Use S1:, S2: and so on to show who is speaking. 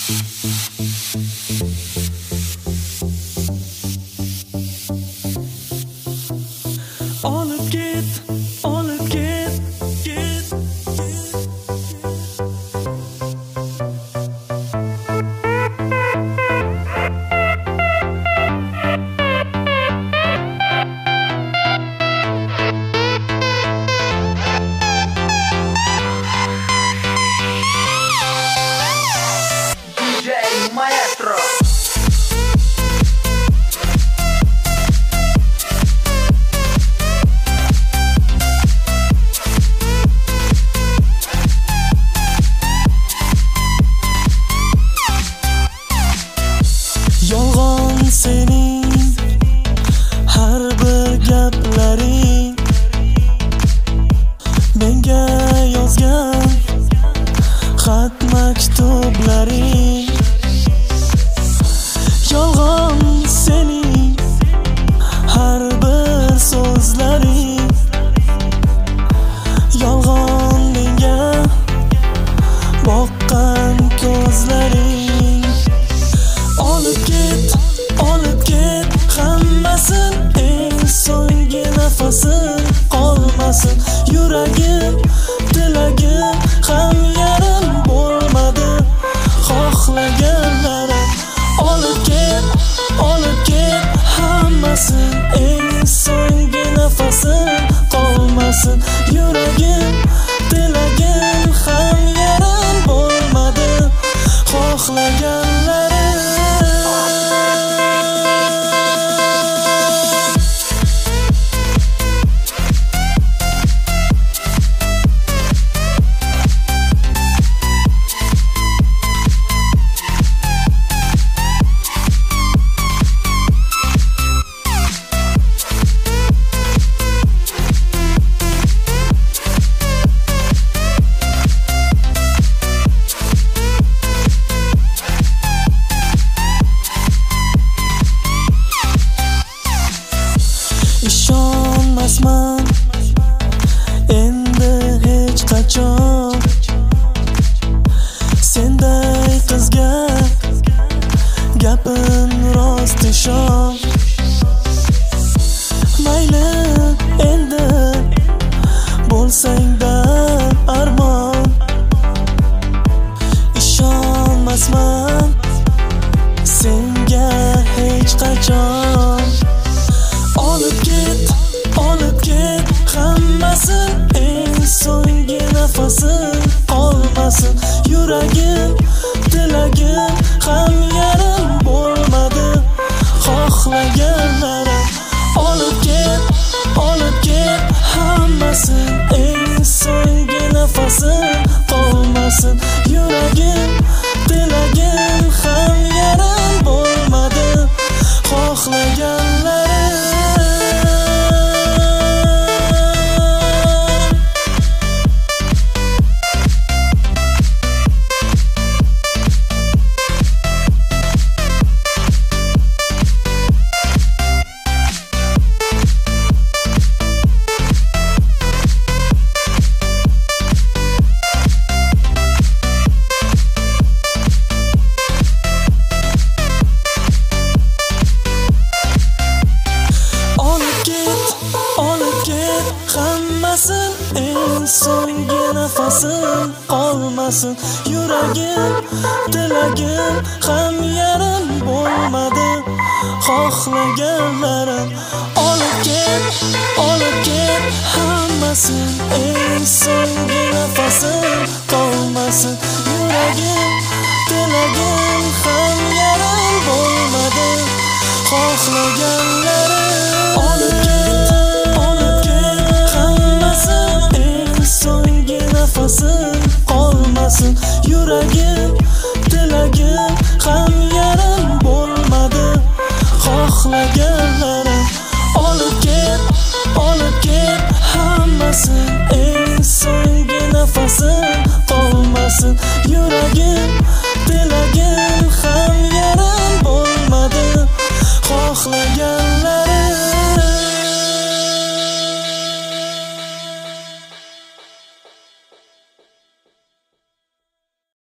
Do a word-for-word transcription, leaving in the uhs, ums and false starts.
S1: Olib ket, olib ket, ket.
S2: D J Maestro.
S1: Yolg'on sening har bir gaplaring, menga yozgan xat maktublaring. Yolg'on sening har bir so'zlaring, yolg'on menga boqqan ko'zlaring. Olib ket, olib ket, hammasin, eng so'nggi nafasin qolmasin. Yuragim, tilagim ham yarim bo'lmadi xohlaganlarim. Olib ket, olib ket, hammasin, eng so'nggi nafasin qolmasin. Yuragim, tilagim ham yarim bo'lmadi xohlaganlarim. Ishonmasman endi hech qachon senday qizga, gapim rost ishon. Mayli endi bo'lsang-da armon. Ishonmasman senga hech qachon. Olib ket, olib ket, hammasin, eng so'nggi nafasin qolmasin. Yuragim, tilagim ham yarim bo'lmadi xohlaganlarim. Olib ket, olib ket, hammasin, eng so'nggi nafasin qolmasin. Yuragim, tilagim ham yarim bo'lmadi xohlaganlarim. Hammasin, eng so'nggi nafasin qolmasin. Yuragim, tilagim ham yarim bo'lmadi xohlaganlarim. Olib ket, olib ket, hammasin, eng so'nggi nafasin qolmasin. Yuragim, tilagim ham yarim bo'lmadi xohlaganlarim. Olib ket, olib ket, hammasin, eng so'nggi nafasin qolmasin. Yuragim, tilagim ham yarim bo'lmadi xohlaganlarim. Olib ket, olib ket, hammasin, eng so'nggi nafasin qolmasin. Yuragim,